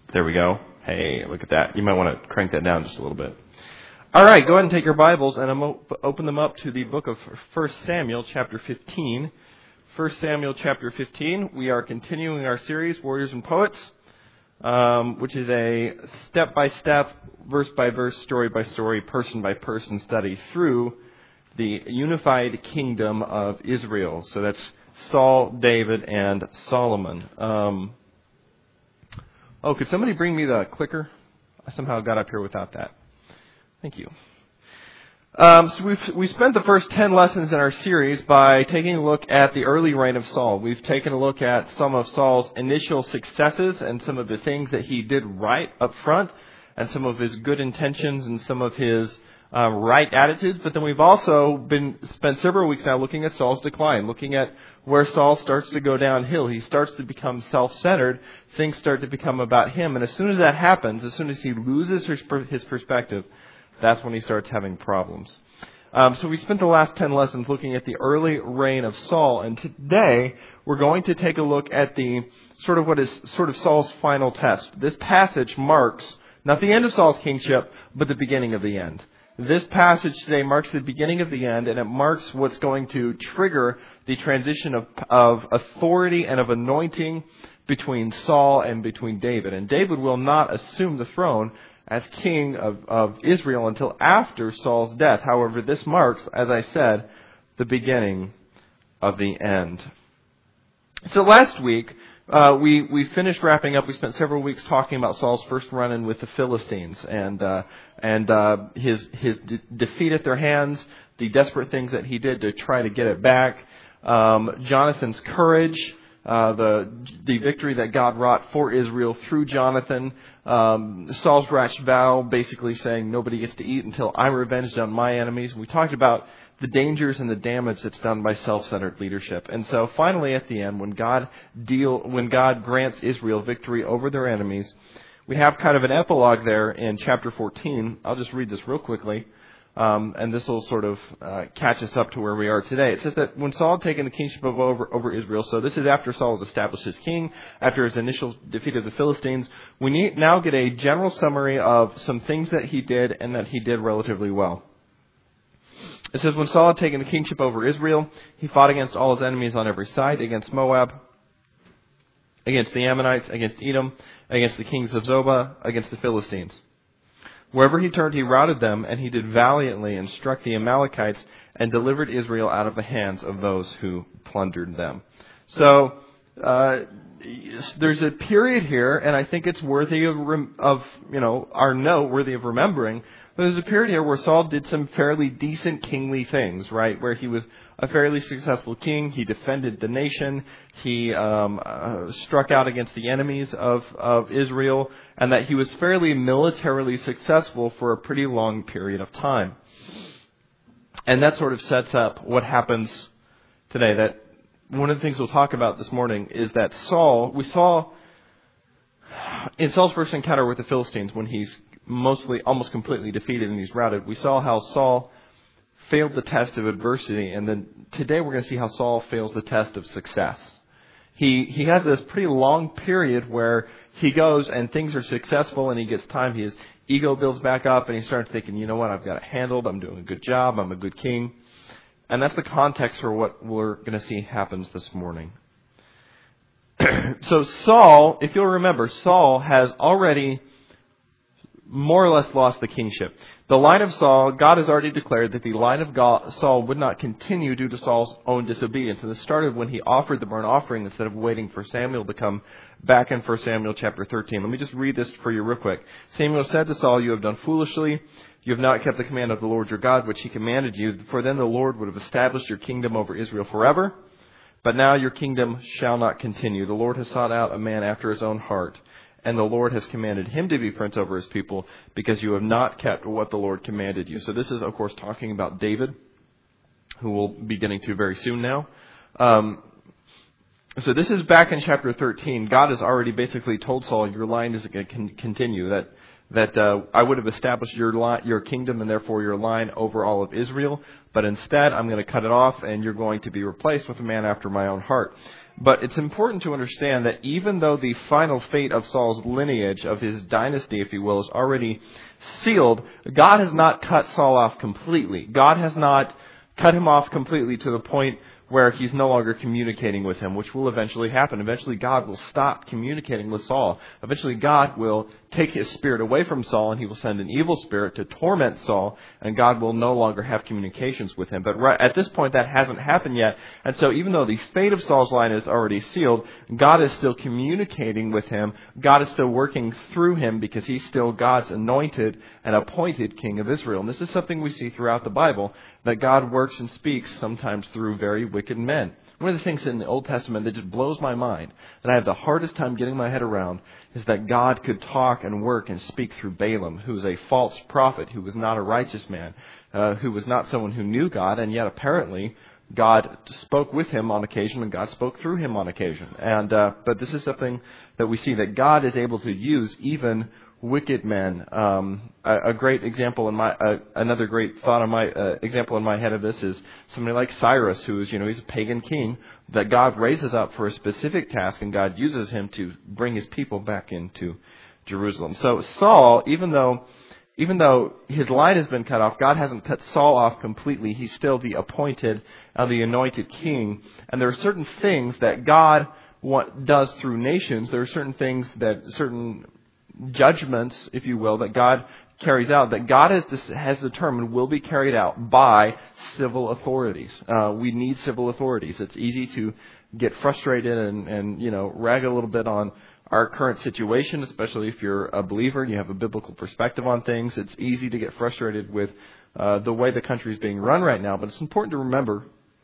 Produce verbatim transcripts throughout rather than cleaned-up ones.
There we go. Hey, look at that. You might want to crank that down just a little bit. All right, go ahead and take your Bibles and open them up to the book of First Samuel, chapter fifteen. First Samuel, chapter fifteen. We are continuing our series, Warriors and Poets, um, which is a step-by-step, verse-by-verse, story-by-story, person-by-person study through the unified kingdom of Israel. So that's Saul, David, and Solomon. Um, oh, could somebody bring me the clicker? I somehow got up here without that. Thank you. Um, so we've we spent the first ten lessons in our series by taking a look at the early reign of Saul. We've taken a look at some of Saul's initial successes and some of the things that he did right up front, and some of his good intentions and some of his um, right attitudes. But then we've also been spent several weeks now looking at Saul's decline, looking at where Saul starts to go downhill. He starts to become self-centered. Things start to become about him, and as soon as that happens, as soon as he loses his, his perspective, that's when he starts having problems. Um, so we spent the last ten lessons looking at the early reign of Saul, and today we're going to take a look at the sort of what is sort of Saul's final test. This passage marks not the end of Saul's kingship, but the beginning of the end. This passage today marks the beginning of the end, and it marks what's going to trigger the transition of, of authority and of anointing between Saul and between David. And David will not assume the throne as king of, of Israel until after Saul's death. However, this marks, as I said, the beginning of the end. So last week, uh, we, we finished wrapping up. We spent several weeks talking about Saul's first run-in with the Philistines and uh, and uh, his his de- defeat at their hands, the desperate things that he did to try to get it back, um, Jonathan's courage, Uh, the the victory that God wrought for Israel through Jonathan, um, Saul's rash vow, basically saying nobody gets to eat until I'm revenged on my enemies. We talked about the dangers and the damage that's done by self-centered leadership. And so finally at the end, when God deal when God grants Israel victory over their enemies, we have kind of an epilogue there in chapter fourteen. I'll just read this real quickly. Um, and this will sort of uh, catch us up to where we are today. It says that when Saul had taken the kingship of over, over Israel, so this is after Saul was established as king, after his initial defeat of the Philistines, we need, now get a general summary of some things that he did and that he did relatively well. It says, when Saul had taken the kingship over Israel, he fought against all his enemies on every side, against Moab, against the Ammonites, against Edom, against the kings of Zobah, against the Philistines. Wherever he turned, he routed them, and he did valiantly and struck the Amalekites and delivered Israel out of the hands of those who plundered them. So uh, there's a period here, and I think it's worthy of, of you know, our note, worthy of remembering. There's a period here where Saul did some fairly decent kingly things, right? Where he was a fairly successful king. He defended the nation. He um, uh, struck out against the enemies of, of Israel, and that he was fairly militarily successful for a pretty long period of time. And that sort of sets up what happens today. That one of the things we'll talk about this morning is that Saul, we saw in Saul's first encounter with the Philistines when he's mostly, almost completely defeated and he's routed, we saw how Saul failed the test of adversity, and then today we're going to see how Saul fails the test of success. He he has this pretty long period where he goes and things are successful and he gets time. His ego builds back up and he starts thinking, you know what, I've got it handled. I'm doing a good job. I'm a good king. And that's the context for what we're going to see happens this morning. So Saul, if you'll remember, Saul has already more or less lost the kingship. The line of Saul, God has already declared that the line of God, Saul would not continue due to Saul's own disobedience. And this started when he offered the burnt offering instead of waiting for Samuel to come back in First Samuel chapter thirteen. Let me just read this for you real quick. Samuel said to Saul, "You have done foolishly. You have not kept the command of the Lord your God, which he commanded you. For then the Lord would have established your kingdom over Israel forever. But now your kingdom shall not continue. The Lord has sought out a man after his own heart, and the Lord has commanded him to be prince over his people, because you have not kept what the Lord commanded you." So this is, of course, talking about David, who we'll be getting to very soon now. Um, so this is back in chapter thirteen. God has already basically told Saul, your line isn't going to con- continue, that that uh, I would have established your li- your kingdom and therefore your line over all of Israel, but instead I'm going to cut it off and you're going to be replaced with a man after my own heart. But it's important to understand that even though the final fate of Saul's lineage, of his dynasty, if you will, is already sealed, God has not cut Saul off completely. God has not cut him off completely to the point where he's no longer communicating with him, which will eventually happen. Eventually God will stop communicating with Saul. Eventually God will take his spirit away from Saul and he will send an evil spirit to torment Saul, and God will no longer have communications with him. But right at this point that hasn't happened yet. And so even though the fate of Saul's line is already sealed, God is still communicating with him. God is still working through him because he's still God's anointed and appointed king of Israel. And this is something we see throughout the Bible, that God works and speaks sometimes through very wicked men. One of the things in the Old Testament that just blows my mind, that I have the hardest time getting my head around, is that God could talk and work and speak through Balaam, who was a false prophet, who was not a righteous man, uh, who was not someone who knew God, and yet apparently God spoke with him on occasion and God spoke through him on occasion. And uh, but this is something that we see that God is able to use even wicked men. Um, a, a great example in my, uh, another great thought on my uh, example in my head of this is somebody like Cyrus, who is, you know, he's a pagan king that God raises up for a specific task, and God uses him to bring his people back into Jerusalem. So Saul, even though even though his line has been cut off, God hasn't cut Saul off completely. He's still the appointed and the anointed king. And there are certain things that God want, does through nations. There are certain things that certain judgments, if you will, that God carries out, that God has has determined will be carried out by civil authorities. Uh, we need civil authorities. It's easy to get frustrated and, and, you know, rag a little bit on our current situation, especially if you're a believer and you have a biblical perspective on things. It's easy to get frustrated with uh, the way the country is being run right now. But it's important to remember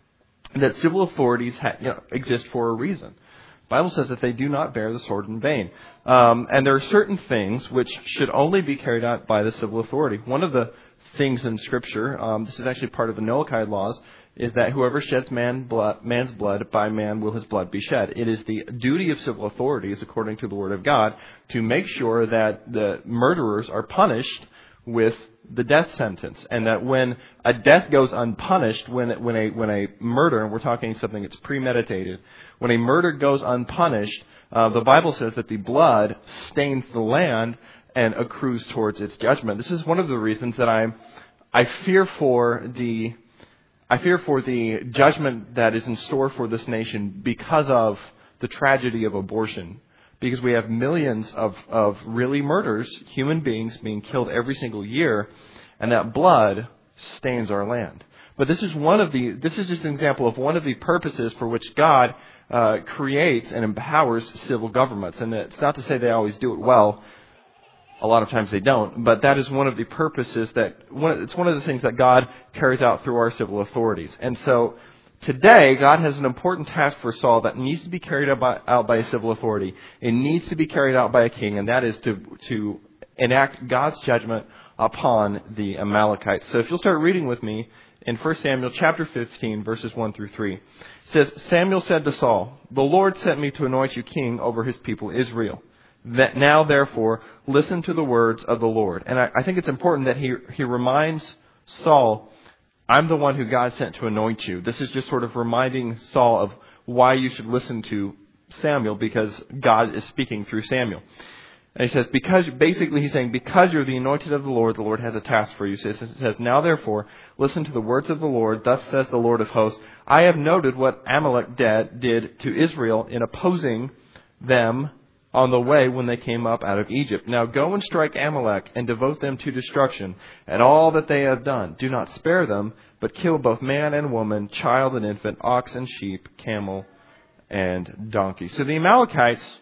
that civil authorities ha- you know, exist for a reason. The Bible says that they do not bear the sword in vain. Um, and there are certain things which should only be carried out by the civil authority. One of the things in Scripture, um, this is actually part of the Noahide laws, is that whoever sheds man blood, man's blood, by man will his blood be shed. It is the duty of civil authorities, according to the Word of God, to make sure that the murderers are punished with the death sentence, and that when a death goes unpunished, when when a when a murder, and we're talking something that's premeditated, when a murder goes unpunished, uh, the Bible says that the blood stains the land and accrues towards its judgment. This is one of the reasons that I I fear for the I fear for the judgment that is in store for this nation because of the tragedy of abortion. Because we have millions of, of really murders, human beings being killed every single year, and that blood stains our land. But this is one of the this is just an example of one of the purposes for which God uh, creates and empowers civil governments. And it's not to say they always do it well. A lot of times they don't. But that is one of the purposes that one, it's one of the things that God carries out through our civil authorities. And so today, God has an important task for Saul that needs to be carried out by, out by a civil authority. It needs to be carried out by a king, and that is to, to enact God's judgment upon the Amalekites. So if you'll start reading with me in First Samuel chapter fifteen, verses one through three. It says, Samuel said to Saul, "The Lord sent me to anoint you king over his people Israel. That now, therefore, listen to the words of the Lord." And I, I think it's important that he, he reminds Saul, I'm the one who God sent to anoint you. This is just sort of reminding Saul of why you should listen to Samuel, because God is speaking through Samuel. And he says, because, basically he's saying, because you're the anointed of the Lord, the Lord has a task for you. So it says, now therefore, listen to the words of the Lord. Thus says the Lord of hosts, I have noted what Amalek did to Israel in opposing them on the way when they came up out of Egypt. Now go and strike Amalek and devote them to destruction and all that they have done. Do not spare them, but kill both man and woman, child and infant, ox and sheep, camel and donkey. So the Amalekites,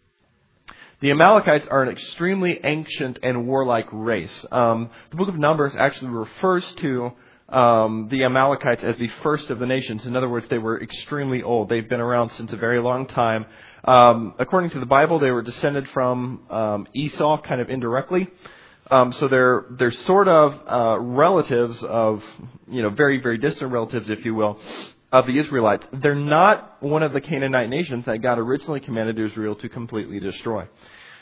the Amalekites are an extremely ancient and warlike race. Um, the book of Numbers actually refers to Um, the Amalekites as the first of the nations. In other words, they were extremely old. They've been around since a very long time. Um, according to the Bible, they were descended from um, Esau, kind of indirectly. Um, so they're they're sort of uh, relatives of, you know, very very distant relatives, if you will, of the Israelites. They're not one of the Canaanite nations that God originally commanded Israel to completely destroy.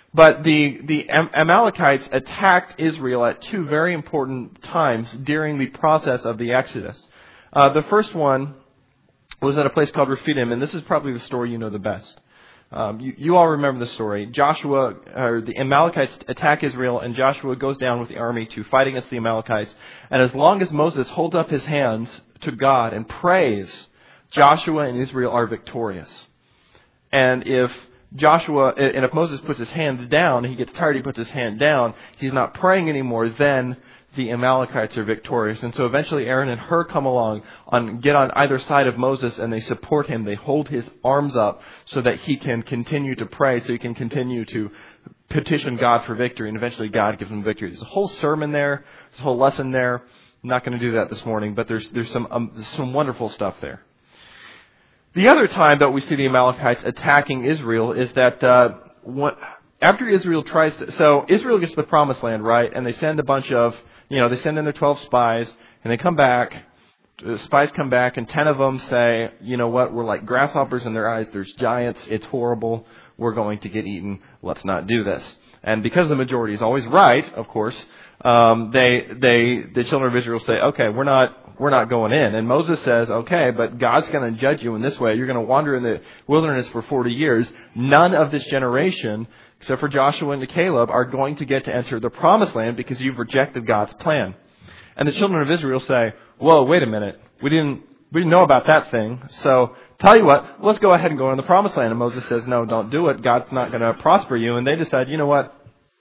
But the, the Amalekites attacked Israel at two very important times during the process of the Exodus. Uh, the first one was at a place called Rephidim, and this is probably the story you know the best. Um, you, you all remember the story. Joshua, or the Amalekites attack Israel, and Joshua goes down with the army to fight against the Amalekites. And as long as Moses holds up his hands to God and prays, Joshua and Israel are victorious. And if Joshua, and if Moses puts his hand down, he gets tired, he puts his hand down, he's not praying anymore, then the Amalekites are victorious. And so eventually Aaron and Hur come along, on get on either side of Moses, and they support him. They hold his arms up so that he can continue to pray, so he can continue to petition God for victory, and eventually God gives him victory. There's a whole sermon there, there's a whole lesson there. I'm not going to do that this morning, but there's there's some um, there's some wonderful stuff there. The other time that we see the Amalekites attacking Israel is that uh, what, after Israel tries to... So Israel gets to the Promised Land, right? And they send a bunch of... You know, they send in their twelve spies, and they come back. The spies come back, and ten of them say, you know what, we're like grasshoppers in their eyes. There's giants. It's horrible. We're going to get eaten. Let's not do this. And because the majority is always right, of course, um, they, they, the children of Israel say, okay, we're not, we're not going in. And Moses says, okay, but God's going to judge you in this way. You're going to wander in the wilderness for forty years. None of this generation, except for Joshua and Caleb, are going to get to enter the Promised Land because you've rejected God's plan. And the children of Israel say, whoa, wait a minute. We didn't, we didn't know about that thing. So tell you what, let's go ahead and go in the Promised Land. And Moses says, no, don't do it. God's not going to prosper you. And they decide, you know what?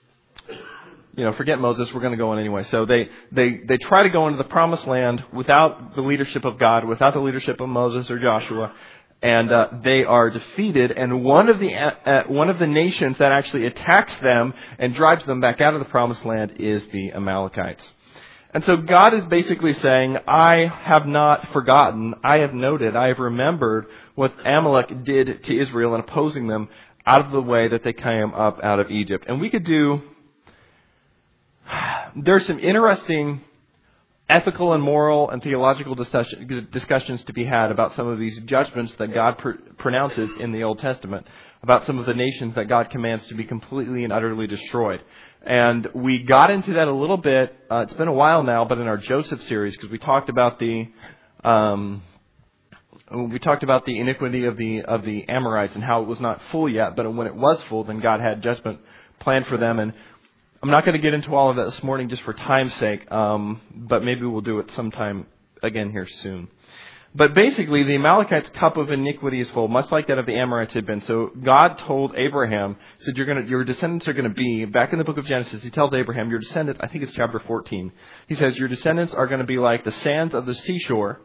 You know, forget Moses, we're going to go in anyway. So they, they, they try to go into the Promised Land without the leadership of God, without the leadership of Moses or Joshua. And uh, they are defeated, and one of the uh, one of the nations that actually attacks them and drives them back out of the Promised Land is the Amalekites. And so God is basically saying, I have not forgotten, I have noted, I have remembered what Amalek did to Israel in opposing them out of the way that they came up out of Egypt. And we could do, there's some interesting ethical and moral and theological discussions to be had about some of these judgments that God pr- pronounces in the Old Testament, about some of the nations that God commands to be completely and utterly destroyed. And we got into that a little bit, uh, it's been a while now, but in our Joseph series, because we talked about the um, we talked about the iniquity of the of the Amorites and how it was not full yet, but when it was full, then God had judgment planned for them. And I'm not going to get into all of that this morning just for time's sake, um, but maybe we'll do it sometime again here soon. But basically, the Amalekites' cup of iniquity is full, much like that of the Amorites had been. So God told Abraham, said, "You're going to, your descendants are going to be," back in the book of Genesis, he tells Abraham, your descendants, I think it's chapter fourteen, he says, your descendants are going to be like the sands of the seashore,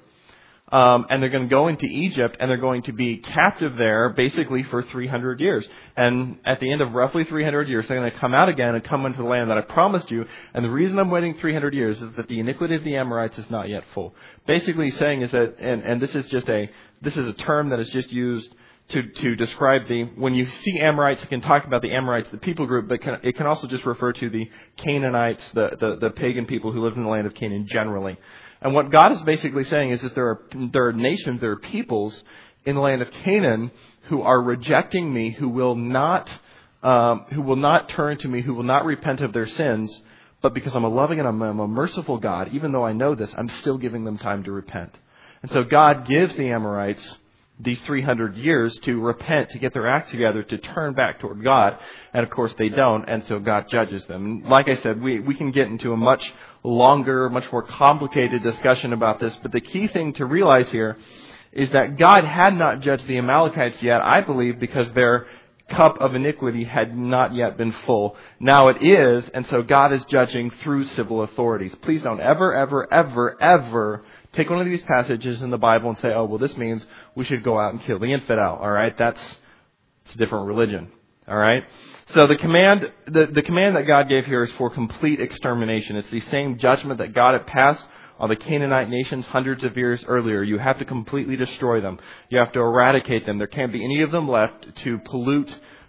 Um, and they're going to go into Egypt, and they're going to be captive there basically for three hundred years. And at the end of roughly three hundred years, they're going to come out again and come into the land that I promised you. And the reason I'm waiting three hundred years is that the iniquity of the Amorites is not yet full. Basically saying is that, and, and this is just a, this is a term that is just used to, to describe the, when you see Amorites, you can talk about the Amorites, the people group, but can, it can also just refer to the Canaanites, the, the, the pagan people who lived in the land of Canaan generally. And what God is basically saying is that there are there are nations, there are peoples in the land of Canaan who are rejecting me, who will not um, who will not turn to me, who will not repent of their sins. But because I'm a loving and I'm, I'm a merciful God, even though I know this, I'm still giving them time to repent. And so God gives the Amorites these three hundred years to repent, to get their act together, to turn back toward God. And of course they don't, and so God judges them. And like I said, we, we can get into a much longer, much more complicated discussion about this. But the key thing to realize here is that God had not judged the Amalekites yet, I believe, because their cup of iniquity had not yet been full. Now it is, and so God is judging through civil authorities. Please don't ever, ever, ever, ever take one of these passages in the Bible and say, oh, well, this means we should go out and kill the infidel. All right, that's it's a different religion. All right. So the command, the, the command that God gave here is for complete extermination. It's the same judgment that God had passed on the Canaanite nations hundreds of years earlier. You have to completely destroy them. You have to eradicate them. There can't be any of them left to pollute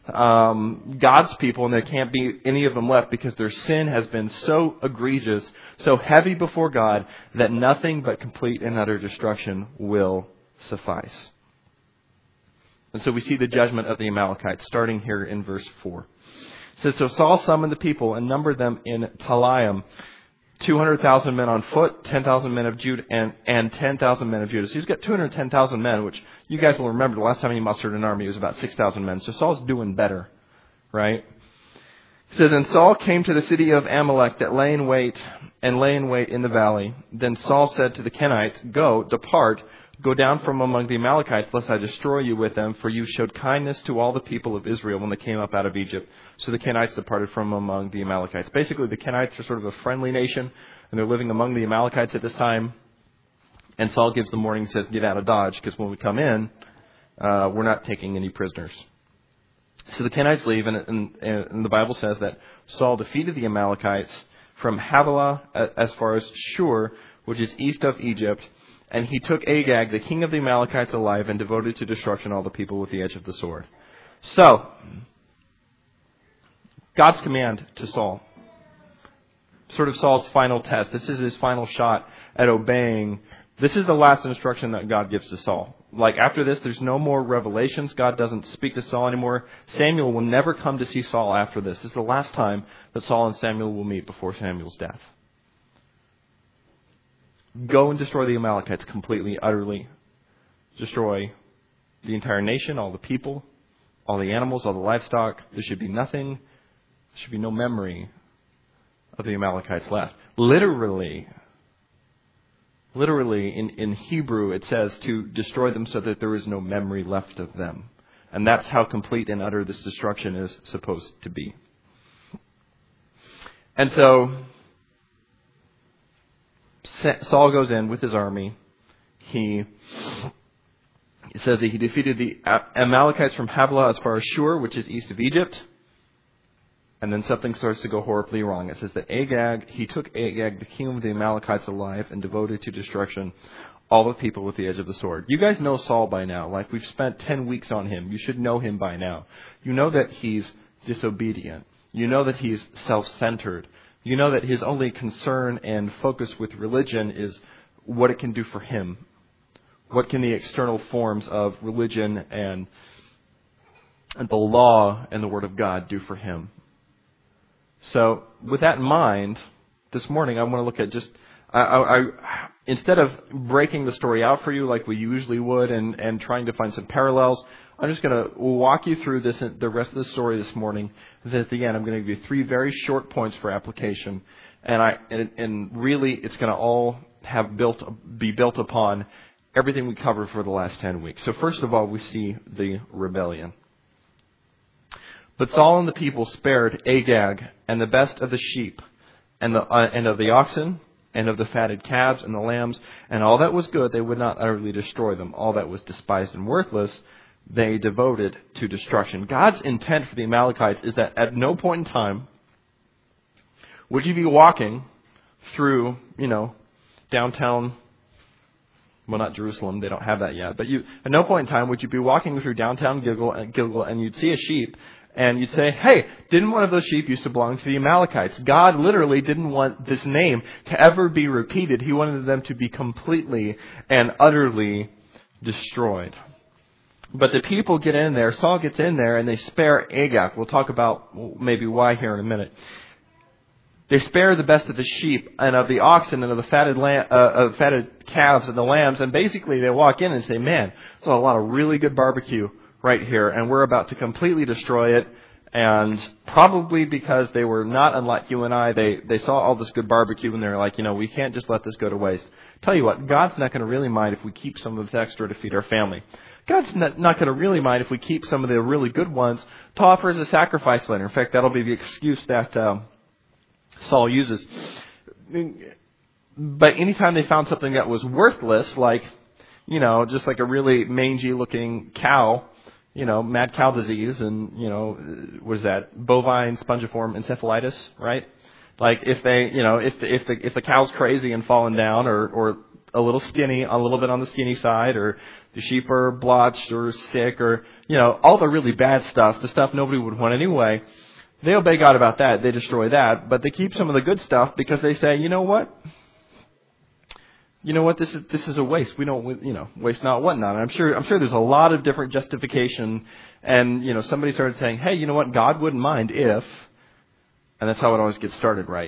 um, God's people, and there can't be any of them left because their sin has been so egregious, so heavy before God, that nothing but complete and utter destruction will suffice. And so we see the judgment of the Amalekites starting here in verse four. It says, so Saul summoned the people and numbered them in Telaim, two hundred thousand men on foot, ten thousand men of Judah, and, and ten thousand men of Judah. So he's got two hundred ten thousand men, which you guys will remember the last time he mustered an army, it was about six thousand men. So Saul's doing better, right? It says, and Saul came to the city of Amalek that lay in wait, and lay in wait in the valley. Then Saul said to the Kenites, go, depart, go down from among the Amalekites, lest I destroy you with them, for you showed kindness to all the people of Israel when they came up out of Egypt. So the Kenites departed from among the Amalekites. Basically, the Kenites are sort of a friendly nation, and they're living among the Amalekites at this time. And Saul gives them warning and says, get out of Dodge, because when we come in, uh, we're not taking any prisoners. So the Kenites leave, and, and, and the Bible says that Saul defeated the Amalekites from Havilah as far as Shur, which is east of Egypt. And he took Agag, the king of the Amalekites, alive and devoted to destruction all the people with the edge of the sword. So, God's command to Saul. Sort of Saul's final test. This is his final shot at obeying. This is the last instruction that God gives to Saul. Like after this, there's no more revelations. God doesn't speak to Saul anymore. Samuel will never come to see Saul after this. This is the last time that Saul and Samuel will meet before Samuel's death. Go and destroy the Amalekites completely, utterly. Destroy the entire nation, all the people, all the animals, all the livestock. There should be nothing, there should be no memory of the Amalekites left. Literally, literally in, in Hebrew it says to destroy them so that there is no memory left of them. And that's how complete and utter this destruction is supposed to be. And so Saul goes in with his army. He it says that he defeated the Amalekites from Havilah as far as Shur, which is east of Egypt. And then something starts to go horribly wrong. It says that Agag, he took Agag, the king of the Amalekites, alive and devoted to destruction all the people with the edge of the sword. You guys know Saul by now. Like, we've spent ten weeks on him. You should know him by now. You know that he's disobedient. You know that he's self-centered. You know that his only concern and focus with religion is what it can do for him. What can the external forms of religion and, and the law and the Word of God do for him? So, with that in mind, this morning I want to look at just, I, I, I, instead of breaking the story out for you like we usually would and, and trying to find some parallels, I'm just going to walk you through this, the rest of the story this morning. Then at the end, I'm going to give you three very short points for application, and I and, and really, it's going to all have built be built upon everything we covered for the last ten weeks. So first of all, we see the rebellion. But Saul and the people spared Agag and the best of the sheep and the uh, and of the oxen and of the fatted calves and the lambs and all that was good. They would not utterly destroy them. All that was despised and worthless, they devoted to destruction. God's intent for the Amalekites is that at no point in time would you be walking through, you know, downtown, well, not Jerusalem, they don't have that yet, but you, at no point in time would you be walking through downtown Gilgal, Gilgal and you'd see a sheep and you'd say, hey, didn't one of those sheep used to belong to the Amalekites? God literally didn't want this name to ever be repeated. He wanted them to be completely and utterly destroyed. But the people get in there, Saul gets in there, and they spare Agag. We'll talk about maybe why here in a minute. They spare the best of the sheep and of the oxen and of the fatted lamb, uh, of fatted calves and the lambs. And basically they walk in and say, man, there's a lot of really good barbecue right here, and we're about to completely destroy it. And probably because they were not unlike you and I, they, they saw all this good barbecue and they're like, you know, we can't just let this go to waste. Tell you what, God's not going to really mind if we keep some of this extra to feed our family. God's not, not going to really mind if we keep some of the really good ones to offer as a sacrifice later. In fact, that'll be the excuse that um, Saul uses. But anytime they found something that was worthless, like, you know, just like a really mangy-looking cow, you know, mad cow disease, and, you know, what is that? Bovine spongiform encephalitis, right? Like if they, you know, if the, if the if the cow's crazy and falling down, or or a little skinny, a little bit on the skinny side, or the sheep are blotched or sick, or, you know, all the really bad stuff, the stuff nobody would want anyway, they obey God about that. They destroy that, but they keep some of the good stuff because they say, you know what? you know what, this is this is a waste. We don't, you know, waste not, what not. And I'm sure I'm sure there's a lot of different justification. And, you know, somebody started saying, hey, you know what, God wouldn't mind if, and that's how it always gets started, right?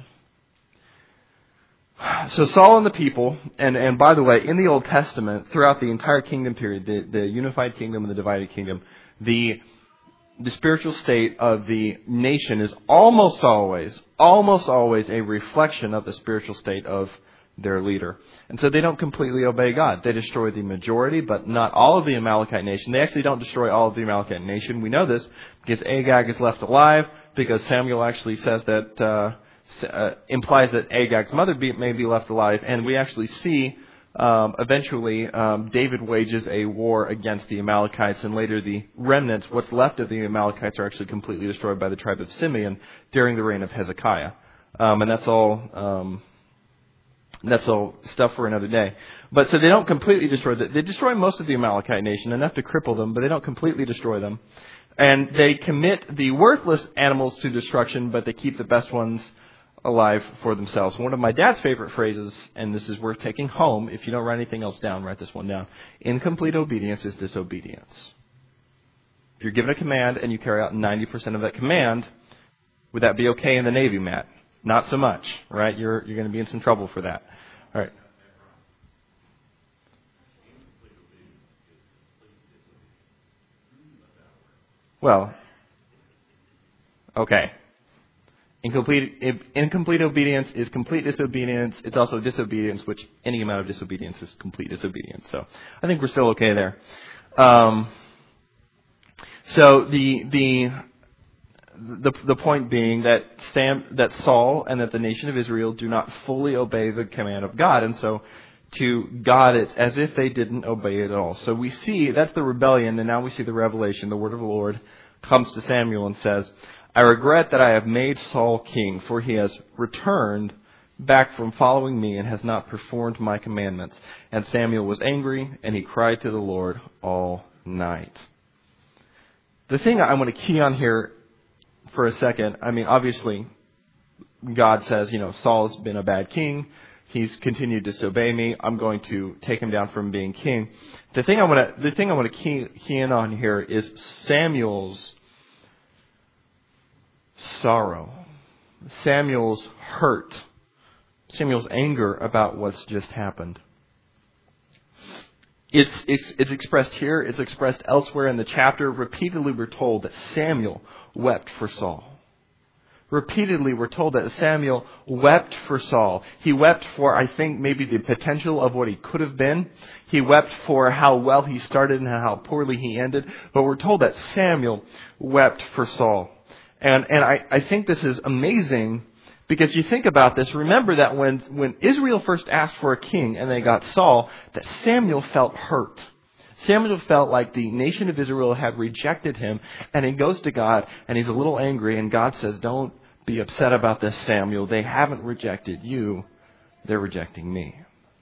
So Saul and the people, and, and by the way, in the Old Testament, throughout the entire kingdom period, the, the unified kingdom and the divided kingdom, the the spiritual state of the nation is almost always, almost always a reflection of the spiritual state of their leader. And so they don't completely obey God. They destroy the majority, but not all of the Amalekite nation. They actually don't destroy all of the Amalekite nation. We know this because Agag is left alive, because Samuel actually says that, uh, uh, implies that Agag's mother be, may be left alive. And we actually see Um, eventually, um, David wages a war against the Amalekites, and later the remnants, what's left of the Amalekites, are actually completely destroyed by the tribe of Simeon during the reign of Hezekiah. Um, and that's all, um, that's all stuff for another day. But so they don't completely destroy them. They destroy most of the Amalekite nation, enough to cripple them, but they don't completely destroy them. And they commit the worthless animals to destruction, but they keep the best ones alive for themselves. One of my dad's favorite phrases, and this is worth taking home, if you don't write anything else down, write this one down. Incomplete obedience is disobedience. If you're given a command and you carry out ninety percent of that command, would that be okay in the Navy, Matt? Not so much, right? You're you're going to be in some trouble for that. All right. Well, okay. Incomplete, incomplete obedience is complete disobedience. It's also disobedience, which any amount of disobedience is complete disobedience. So I think we're still okay there. Um, so the the the the point being that Sam that Saul and that the nation of Israel do not fully obey the command of God, and so to God it's as if they didn't obey it at all. So we see that's the rebellion, and now we see the revelation. The word of the Lord comes to Samuel and says, I regret that I have made Saul king, for he has returned back from following me and has not performed my commandments. And Samuel was angry, and he cried to the Lord all night. The thing I want to key on here for a second, I mean, obviously, God says, you know, Saul's been a bad king. He's continued to disobey me. I'm going to take him down from being king. The thing I want to, the thing I want to key, key in on here is Samuel's sorrow, Samuel's hurt, Samuel's anger about what's just happened. It's, it's, it's expressed here. It's expressed elsewhere in the chapter. Repeatedly we're told that Samuel wept for Saul. Repeatedly we're told that Samuel wept for Saul. He wept for, I think, maybe the potential of what he could have been. He wept for how well he started and how poorly he ended. But we're told that Samuel wept for Saul. And and I, I think this is amazing because you think about this. Remember that when, when Israel first asked for a king and they got Saul, that Samuel felt hurt. Samuel felt like the nation of Israel had rejected him. And he goes to God and he's a little angry. And God says, don't be upset about this, Samuel. They haven't rejected you. They're rejecting me.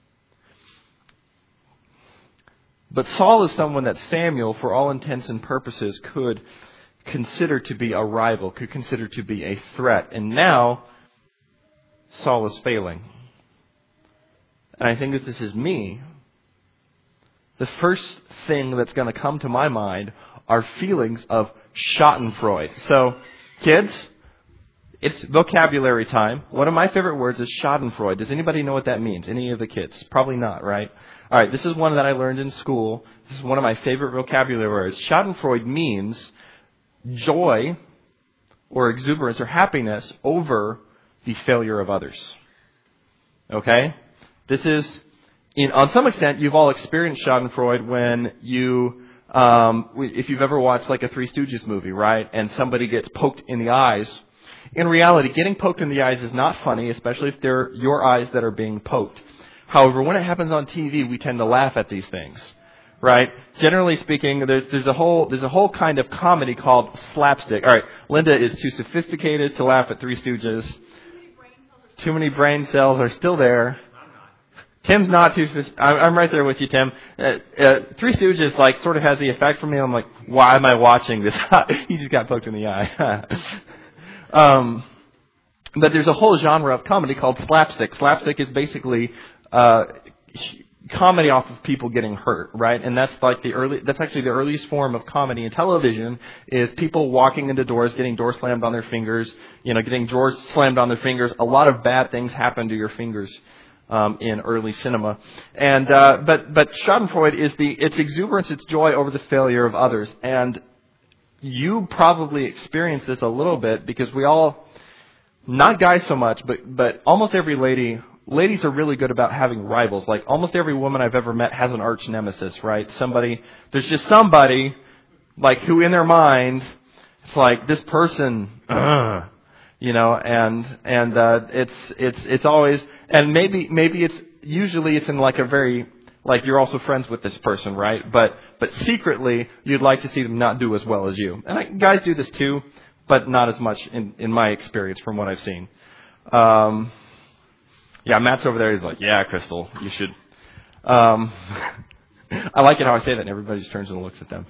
But Saul is someone that Samuel, for all intents and purposes, could consider to be a rival, could consider to be a threat. And now, Saul is failing. And I think that this is me. The first thing that's going to come to my mind are feelings of schadenfreude. So, kids, it's vocabulary time. One of my favorite words is schadenfreude. Does anybody know what that means? Any of the kids? Probably not, right? All right, this is one that I learned in school. This is one of my favorite vocabulary words. Schadenfreude means joy or exuberance or happiness over the failure of others. Okay? This is, in, on some extent, you've all experienced schadenfreude when you, um, if you've ever watched like a Three Stooges movie, right? And somebody gets poked in the eyes. In reality, getting poked in the eyes is not funny, especially if they're your eyes that are being poked. However, when it happens on T V, we tend to laugh at these things. Right? Generally speaking, there's there's a whole there's a whole kind of comedy called slapstick. All right, Linda is too sophisticated to laugh at Three Stooges. Too many brain cells are still there. Tim's not too. I'm right there with you, Tim. Uh, uh, Three Stooges like sort of has the effect for me. I'm like, why am I watching this? He just got poked in the eye. um, but there's a whole genre of comedy called slapstick. Slapstick is basically uh, comedy off of people getting hurt, right? And that's like the early, that's actually the earliest form of comedy in television is people walking into doors, getting doors slammed on their fingers, you know, getting drawers slammed on their fingers. A lot of bad things happen to your fingers, um, in early cinema. And, uh, but, but Schadenfreude is the, it's exuberance, it's joy over the failure of others. And you probably experience this a little bit because we all, not guys so much, but, but almost every lady, ladies are really good about having rivals. Like almost every woman I've ever met has an arch nemesis, right? Somebody, there's just somebody like who in their mind, it's like this person, uh, you know, and, and, uh, it's, it's, it's always, and maybe, maybe it's, usually it's in like a very, like you're also friends with this person, right? But, but secretly you'd like to see them not do as well as you. And I, guys do this too, but not as much in, in my experience from what I've seen. Um, Yeah, Matt's over there. He's like, yeah, Crystal, you should. Um, I like it how I say that, and everybody just turns and looks at them.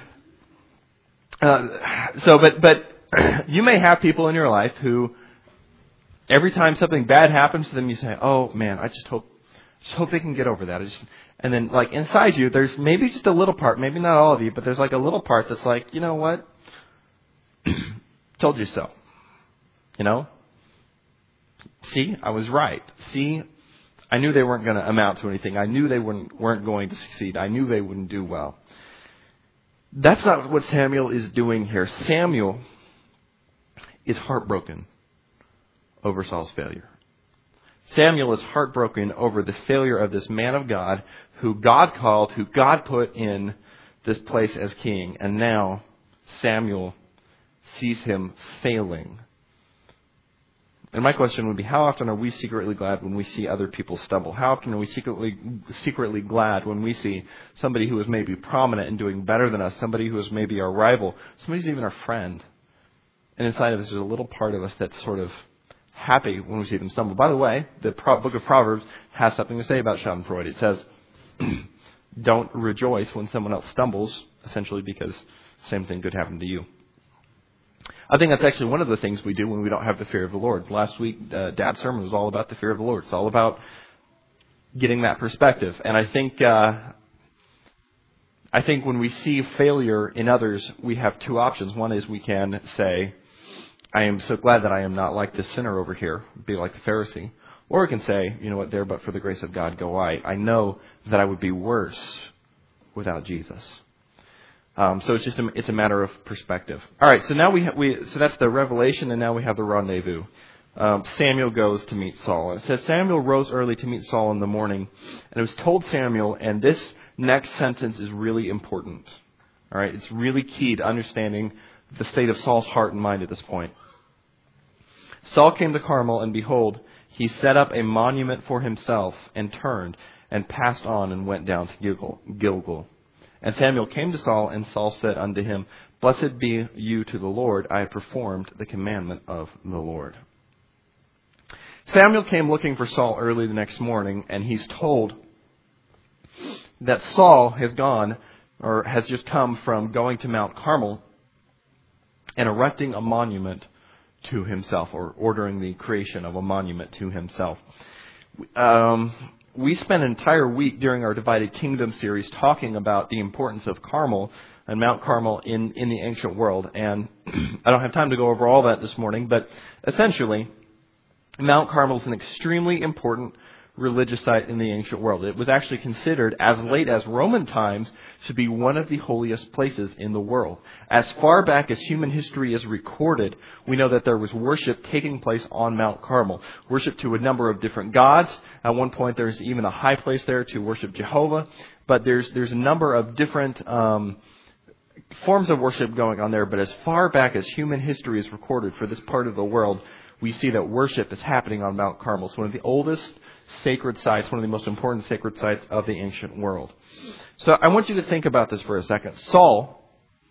Uh, so, but but you may have people in your life who, every time something bad happens to them, you say, oh man, I just hope, just hope they can get over that. I just, and then, like inside you, there's maybe just a little part, maybe not all of you, but there's like a little part that's like, you know what? Told you so. You know. See, I was right. See, I knew they weren't going to amount to anything. I knew they weren't, weren't going to succeed. I knew they wouldn't do well. That's not what Samuel is doing here. Samuel is heartbroken over Saul's failure. Samuel is heartbroken over the failure of this man of God who God called, who God put in this place as king. And now Samuel sees him failing. And my question would be, how often are we secretly glad when we see other people stumble? How often are we secretly secretly glad when we see somebody who is maybe prominent and doing better than us, somebody who is maybe our rival, somebody who's even our friend? And inside of us, there's a little part of us that's sort of happy when we see them stumble. By the way, the Pro- book of Proverbs has something to say about Schadenfreude. It says, don't rejoice when someone else stumbles, essentially because the same thing could happen to you. I think that's actually one of the things we do when we don't have the fear of the Lord. Last week, uh, Dad's sermon was all about the fear of the Lord. It's all about getting that perspective. And I think, uh, I think when we see failure in others, we have two options. One is we can say, I am so glad that I am not like this sinner over here, be like the Pharisee. Or we can say, you know what, there but for the grace of God go I. I know that I would be worse without Jesus. Um, so it's just a, it's a matter of perspective. All right, so now we ha- we so that's the revelation, and now we have the rendezvous. Um, Samuel goes to meet Saul. It says Samuel rose early to meet Saul in the morning, and it was told Samuel. And this next sentence is really important. All right, it's really key to understanding the state of Saul's heart and mind at this point. Saul came to Carmel, and behold, he set up a monument for himself, and turned and passed on and went down to Gilgal. Gilgal. And Samuel came to Saul, and Saul said unto him, Blessed be you to the Lord, I have performed the commandment of the Lord. Samuel came looking for Saul early the next morning, and he's told that Saul has gone, or has just come from going to Mount Carmel and erecting a monument to himself, or ordering the creation of a monument to himself. Um... We spent an entire week during our Divided Kingdom series talking about the importance of Carmel and Mount Carmel in, in the ancient world. And I don't have time to go over all that this morning, but essentially, Mount Carmel is an extremely important religious site in the ancient world. It was actually considered, as late as Roman times, to be one of the holiest places in the world. As far back as human history is recorded, we know that there was worship taking place on Mount Carmel. Worship to a number of different gods. At one point, there's even a high place there to worship Jehovah. But there's there's a number of different um, forms of worship going on there. But as far back as human history is recorded for this part of the world, we see that worship is happening on Mount Carmel. It's one of the oldest sacred sites, one of the most important sacred sites of the ancient world. So I want you to think about this for a second. Saul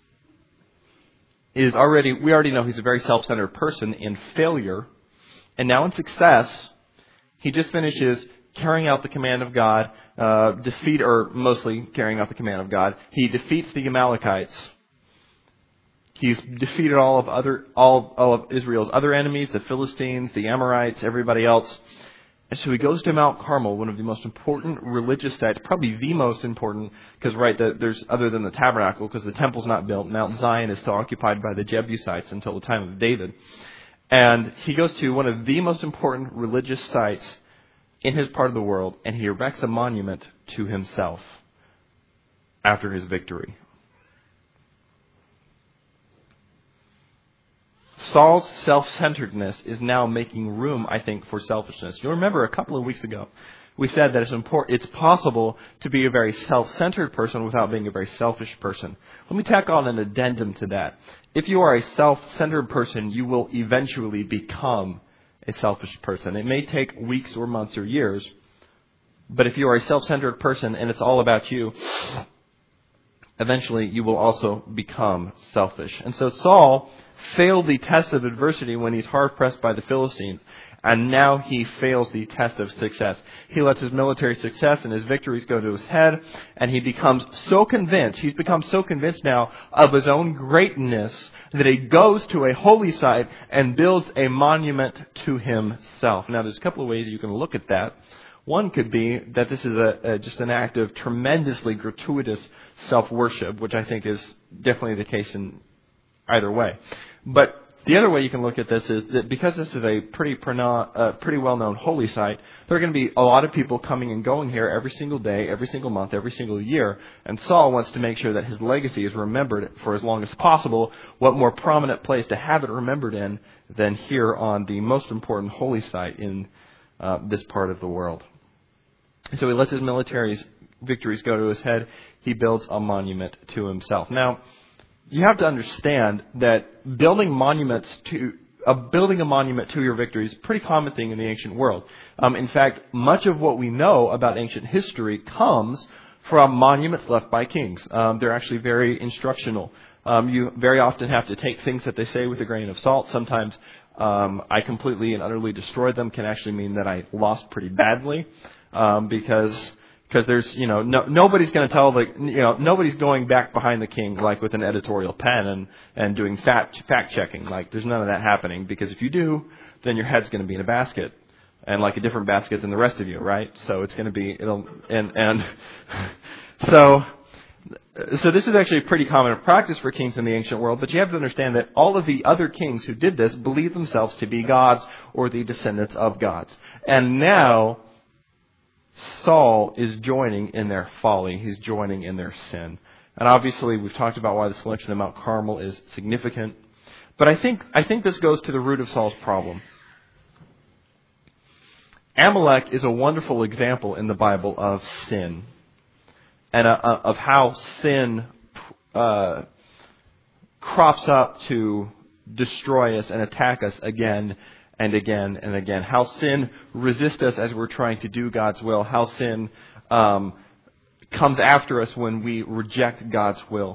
is already, we already know he's a very self-centered person. In failure, and now in success, he just finishes carrying out the command of God, uh, defeat, or mostly carrying out the command of God. He defeats the Amalekites. He's defeated all of other, all, all of Israel's other enemies, the Philistines, the Amorites, everybody else. And so he goes to Mount Carmel, one of the most important religious sites, probably the most important, because, right, the, there's other than the tabernacle, because the temple's not built. Mount Zion is still occupied by the Jebusites until the time of David. And he goes to one of the most important religious sites in his part of the world, and he erects a monument to himself after his victory. Saul's self-centeredness is now making room, I think, for selfishness. You'll remember a couple of weeks ago, we said that it's important, it's possible to be a very self-centered person without being a very selfish person. Let me tack on an addendum to that. If you are a self-centered person, you will eventually become a selfish person. It may take weeks or months or years, but if you are a self-centered person and it's all about you, eventually you will also become selfish. And so Saul failed the test of adversity when he's hard-pressed by the Philistines, and now he fails the test of success. He lets his military success and his victories go to his head, and he becomes so convinced, he's become so convinced now of his own greatness that he goes to a holy site and builds a monument to himself. Now, there's a couple of ways you can look at that. One could be that this is a, a just an act of tremendously gratuitous self-worship, which I think is definitely the case in either way. But the other way you can look at this is that because this is a pretty prono- uh, pretty well-known holy site, there are going to be a lot of people coming and going here every single day, every single month, every single year. And Saul wants to make sure that his legacy is remembered for as long as possible. What more prominent place to have it remembered in than here on the most important holy site in uh, this part of the world? So he lets his military victories go to his head. He builds a monument to himself. Now, you have to understand that building monuments to uh, building a monument to your victory is a pretty common thing in the ancient world. Um, in fact, much of what we know about ancient history comes from monuments left by kings. Um, they're actually very instructional. Um, you very often have to take things that they say with a grain of salt. Sometimes um, I completely and utterly destroyed them can actually mean that I lost pretty badly um, because. Because there's, you know, no, nobody's going to tell the, you know, nobody's going back behind the king like with an editorial pen and, and doing fact, fact checking. Like, there's none of that happening. Because if you do, then your head's going to be in a basket. And like a different basket than the rest of you, right? So it's going to be, it'll, and, and, so, so this is actually a pretty common practice for kings in the ancient world. But you have to understand that all of the other kings who did this believed themselves to be gods or the descendants of gods. And now, Saul is joining in their folly. He's joining in their sin. And obviously, we've talked about why the selection of Mount Carmel is significant. But I think I think this goes to the root of Saul's problem. Amalek is a wonderful example in the Bible of sin. And uh, of how sin uh, crops up to destroy us and attack us again and again and again. How sin resists us as we're trying to do God's will. How sin um, comes after us when we reject God's will.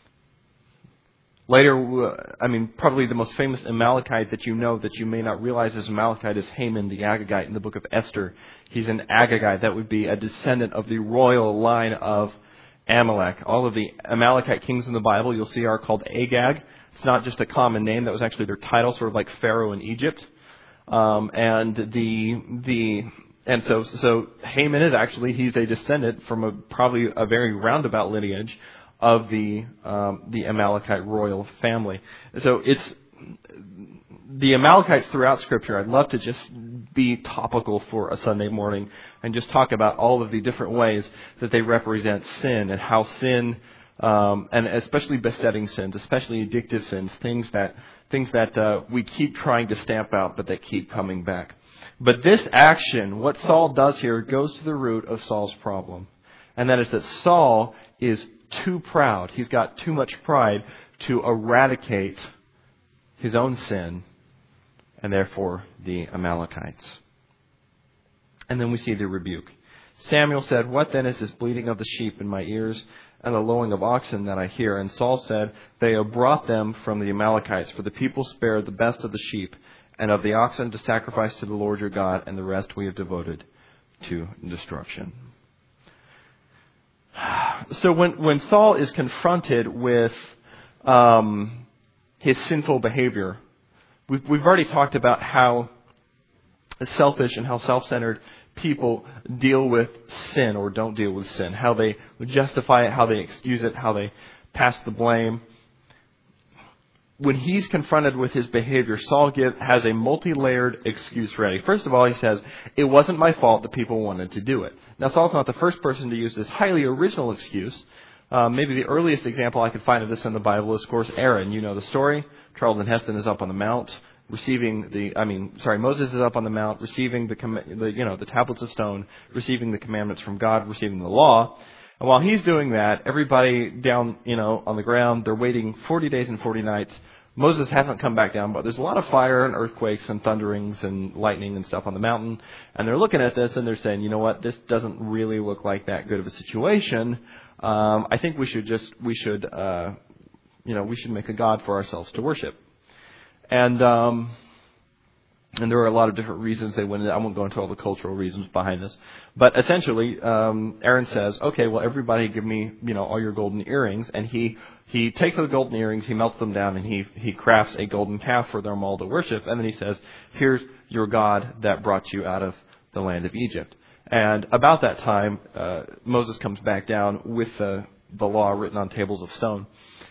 Later, I mean, probably the most famous Amalekite that you know that you may not realize is Amalekite is Haman the Agagite in the book of Esther. He's an Agagite. That would be a descendant of the royal line of Amalek. All of the Amalekite kings in the Bible you'll see are called Agag. It's not just a common name. That was actually their title, sort of like Pharaoh in Egypt. Um, and the the and so so Haman is actually he's a descendant from a probably a very roundabout lineage of the um, the Amalekite royal family. So it's the Amalekites throughout Scripture. I'd love to just be topical for a Sunday morning and just talk about all of the different ways that they represent sin and how sin um, and especially besetting sins, especially addictive sins, things that. Things that uh, we keep trying to stamp out, but that keep coming back. But this action, what Saul does here, goes to the root of Saul's problem. And that is that Saul is too proud. He's got too much pride to eradicate his own sin, and therefore the Amalekites. And then we see the rebuke. Samuel said, "What then is this bleating of the sheep in my ears, and the lowing of oxen that I hear?" And Saul said, "They have brought them from the Amalekites, for the people spared the best of the sheep and of the oxen to sacrifice to the Lord your God, and the rest we have devoted to destruction." So when, when Saul is confronted with um, his sinful behavior, we've, we've already talked about how selfish and how self-centered people deal with sin or don't deal with sin, how they justify it, how they excuse it, how they pass the blame. When he's confronted with his behavior, Saul give, has a multi-layered excuse ready. First of all, he says, it wasn't my fault that people wanted to do it. Now, Saul's not the first person to use this highly original excuse. Uh, maybe the earliest example I could find of this in the Bible is, of course, Aaron. You know the story. Charlton Heston is up on the mount, receiving the, I mean, sorry, Moses is up on the mount, receiving the, the, you know, the tablets of stone, receiving the commandments from God, receiving the law. And while he's doing that, everybody down, you know, on the ground, they're waiting forty days and forty nights. Moses hasn't come back down, but there's a lot of fire and earthquakes and thunderings and lightning and stuff on the mountain. And they're looking at this and they're saying, you know what, this doesn't really look like that good of a situation. Um, I think we should just, we should, uh, you know, we should make a god for ourselves to worship. And, um, and there are a lot of different reasons they went. I won't go into all the cultural reasons behind this, but essentially, um, Aaron says, "Okay, well, everybody, give me, you know, all your golden earrings." And he he takes the golden earrings, he melts them down, and he he crafts a golden calf for them all to worship. And then he says, "Here's your God that brought you out of the land of Egypt." And about that time, uh, Moses comes back down with the the law written on tables of stone.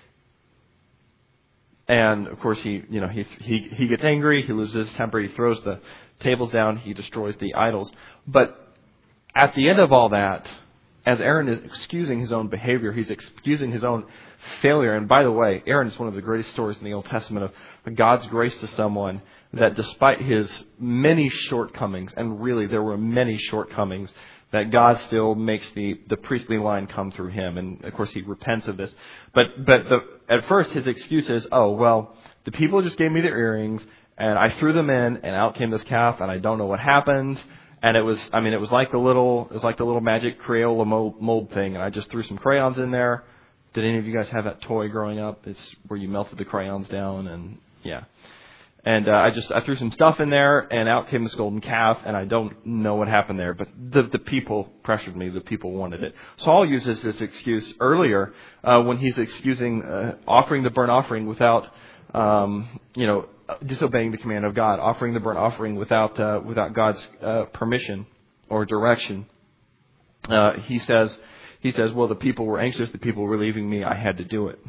And of course, he, you know, he he he gets angry. He loses his temper. He throws the tables down. He destroys the idols. But at the end of all that, as Aaron is excusing his own behavior, he's excusing his own failure. And by the way, Aaron is one of the greatest stories in the Old Testament of God's grace to someone that, despite his many shortcomings, and really there were many shortcomings, that God still makes the, the priestly line come through him. And, of course, he repents of this. But but the, at first, his excuse is, oh, well, the people just gave me their earrings, and I threw them in, and out came this calf, and I don't know what happened. And it was, I mean, it was like the little, it was like the little magic Crayola mold, mold thing, and I just threw some crayons in there. Did any of you guys have that toy growing up? It's where you melted the crayons down, and yeah. And uh, I just I threw some stuff in there, and out came this golden calf, and I don't know what happened there. But the the people pressured me. The people wanted it. Saul uses this excuse earlier uh, when he's excusing uh, offering the burnt offering without, um, you know, disobeying the command of God, offering the burnt offering without uh, without God's uh, permission or direction. Uh, he says he says, well, the people were anxious. The people were leaving me. I had to do it.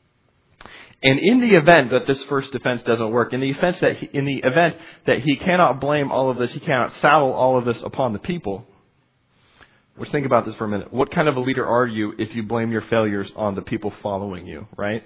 And in the event that this first defense doesn't work, in the event that he, in the event that he cannot blame all of this, he cannot saddle all of this upon the people. Let's think about this for a minute. What kind of a leader are you if you blame your failures on the people following you, right?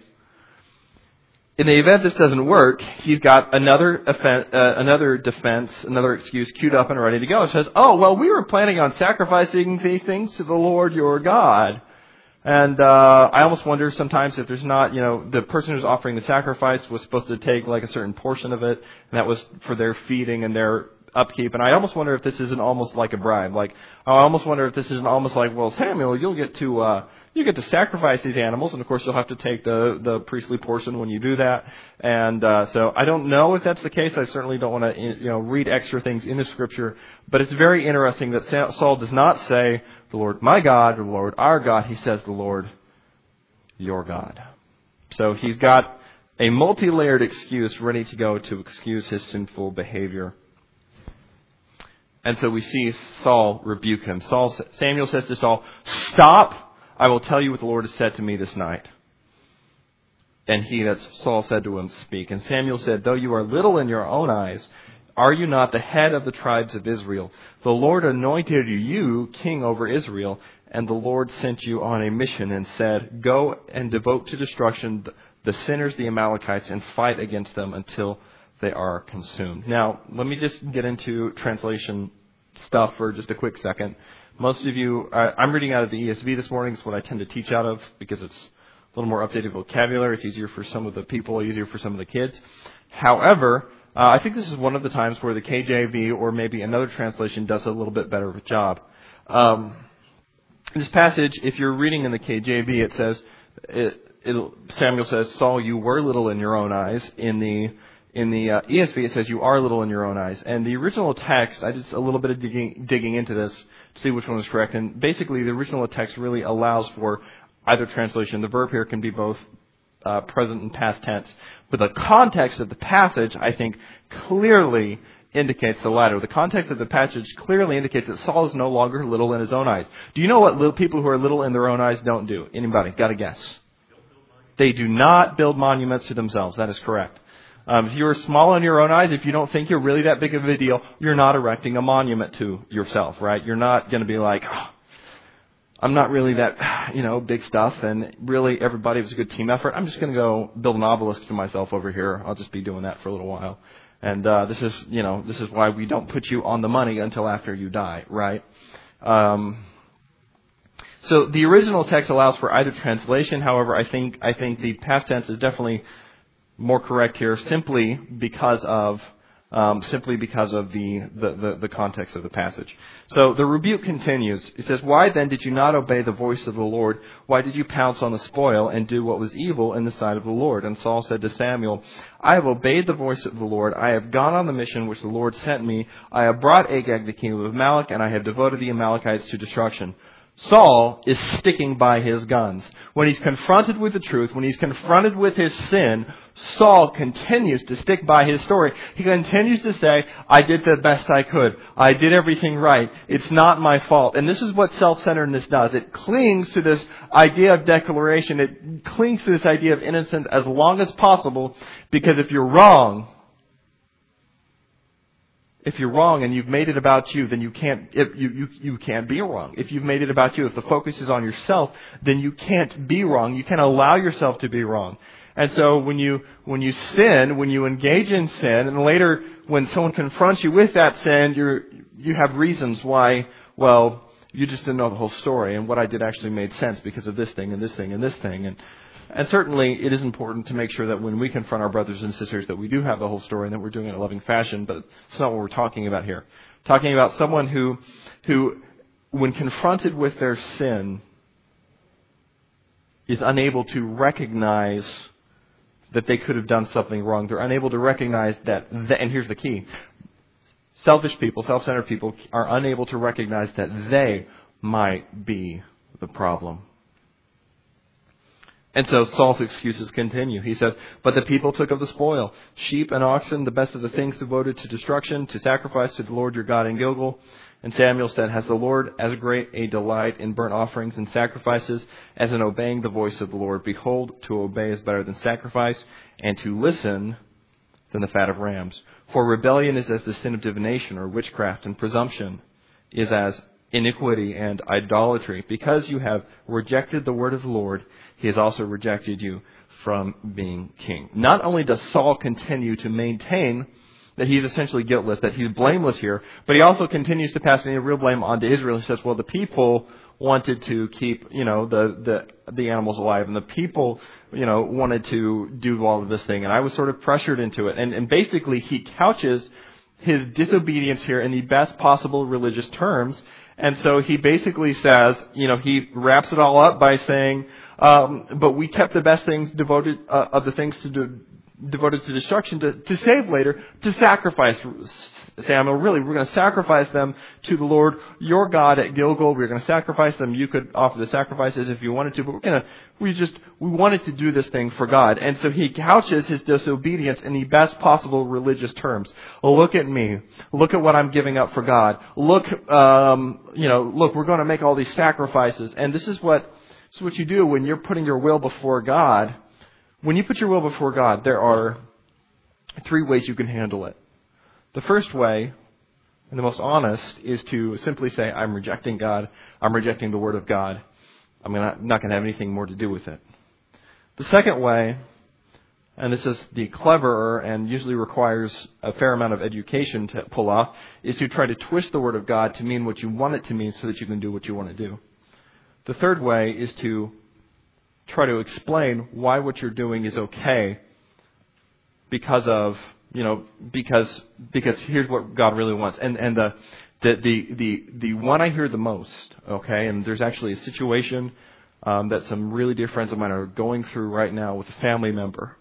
In the event this doesn't work, he's got another offen- uh, another defense, another excuse queued up and ready to go. It says, "Oh, well, we were planning on sacrificing these things to the Lord your God." And uh, I almost wonder sometimes if there's not, you know, the person who's offering the sacrifice was supposed to take like a certain portion of it, and that was for their feeding and their upkeep. And I almost wonder if this isn't almost like a bribe. Like, I almost wonder if this isn't almost like, well, Samuel, you'll get to uh, you get to sacrifice these animals, and of course you'll have to take the the priestly portion when you do that. And uh, so I don't know if that's the case. I certainly don't want to, you know, read extra things into Scripture, but it's very interesting that Saul does not say, "The Lord my God," or "The Lord our God." He says, "The Lord your God." So he's got a multi-layered excuse ready to go to excuse his sinful behavior. And so we see Saul rebuke him. Saul, Samuel says to Saul, "Stop! I will tell you what the Lord has said to me this night." And he, that's Saul, said to him, "Speak." And Samuel said, "Though you are little in your own eyes, are you not the head of the tribes of Israel? The Lord anointed you king over Israel, and the Lord sent you on a mission and said, 'Go and devote to destruction the sinners, the Amalekites, and fight against them until they are consumed.'" Now, let me just get into translation stuff for just a quick second. Most of you, I, I'm reading out of the E S V this morning. It's what I tend to teach out of because it's a little more updated vocabulary. It's easier for some of the people, easier for some of the kids. However, uh, I think this is one of the times where the K J V or maybe another translation does a little bit better of a job. Um, in this passage, if you're reading in the K J V, it says, it, it'll, Samuel says, "Saul, you were little in your own eyes." In the In the uh, E S V, it says, "You are little in your own eyes." And the original text, I did a little bit of digging, digging into this to see which one was correct. And basically, the original text really allows for either translation. The verb here can be both uh, present and past tense. But the context of the passage, I think, clearly indicates the latter. The context of the passage clearly indicates that Saul is no longer little in his own eyes. Do you know what little people who are little in their own eyes don't do? Anybody? Got a guess? They do not build monuments to themselves. That is correct. Um, if you are small in your own eyes, if you don't think you're really that big of a deal, you're not erecting a monument to yourself, right? You're not going to be like, oh, I'm not really that, you know, big stuff, and really everybody was a good team effort. I'm just going to go build an obelisk to myself over here. I'll just be doing that for a little while. And uh, this is, you know, this is why we don't put you on the money until after you die, right? Um, so the original text allows for either translation. However, I think I think the past tense is definitely more correct here, simply because of um, simply because of the, the, the, the context of the passage. So the rebuke continues. It says, "Why then did you not obey the voice of the Lord? Why did you pounce on the spoil and do what was evil in the sight of the Lord?" And Saul said to Samuel, "I have obeyed the voice of the Lord. I have gone on the mission which the Lord sent me. I have brought Agag the king of Amalek, and I have devoted the Amalekites to destruction." Saul is sticking by his guns. When he's confronted with the truth, when he's confronted with his sin, Saul continues to stick by his story. He continues to say, I did the best I could. I did everything right. It's not my fault. And this is what self-centeredness does. It clings to this idea of declaration. It clings to this idea of innocence as long as possible, because if you're wrong, If you're wrong and you've made it about you, then you can't, if you, you, you can't be wrong. If you've made it about you, if the focus is on yourself, then you can't be wrong. You can't allow yourself to be wrong. And so when you, when you sin, when you engage in sin, and later when someone confronts you with that sin, you're, you have reasons why, well, you just didn't know the whole story, and what I did actually made sense because of this thing and this thing and this thing. And, And certainly it is important to make sure that when we confront our brothers and sisters that we do have the whole story and that we're doing it in a loving fashion, but it's not what we're talking about here. We're talking about someone who, who, when confronted with their sin, is unable to recognize that they could have done something wrong. They're unable to recognize that, the, and here's the key, selfish people, self-centered people are unable to recognize that they might be the problem. And so Saul's excuses continue. He says, "But the people took of the spoil, sheep and oxen, the best of the things devoted to destruction, to sacrifice to the Lord your God in Gilgal." And Samuel said, "Has the Lord as great a delight in burnt offerings and sacrifices as in obeying the voice of the Lord? Behold, to obey is better than sacrifice, and to listen than the fat of rams. For rebellion is as the sin of divination or witchcraft, and presumption is as iniquity and idolatry. Because you have rejected the word of the Lord, He has also rejected you from being king." Not only does Saul continue to maintain that he's essentially guiltless, that he's blameless here, but he also continues to pass any real blame onto Israel. He says, well, the people wanted to keep, you know, the, the, the animals alive, and the people, you know, wanted to do all of this thing, and I was sort of pressured into it. And, and basically he couches his disobedience here in the best possible religious terms. And so he basically says, you know, he wraps it all up by saying, um, but we kept the best things devoted, uh, of the things to do, devoted to destruction to, to save later, to sacrifice. Samuel, really, we're going to sacrifice them to the Lord your God at Gilgal. We're going to sacrifice them. You could offer the sacrifices if you wanted to, but we're going to, we just, we wanted to do this thing for God. And so he couches his disobedience in the best possible religious terms. Well, look at me. Look at what I'm giving up for God. Look, um, you know, look, we're going to make all these sacrifices. And this is what, this is what you do when you're putting your will before God. When you put your will before God, there are three ways you can handle it. The first way, and the most honest, is to simply say, I'm rejecting God. I'm rejecting the Word of God. I'm not going to have anything more to do with it. The second way, and this is the cleverer and usually requires a fair amount of education to pull off, is to try to twist the Word of God to mean what you want it to mean so that you can do what you want to do. The third way is to try to explain why what you're doing is okay because of, you know, because because here's what God really wants. And and the the the the, the one I hear the most, okay, and there's actually a situation um, that some really dear friends of mine are going through right now with a family member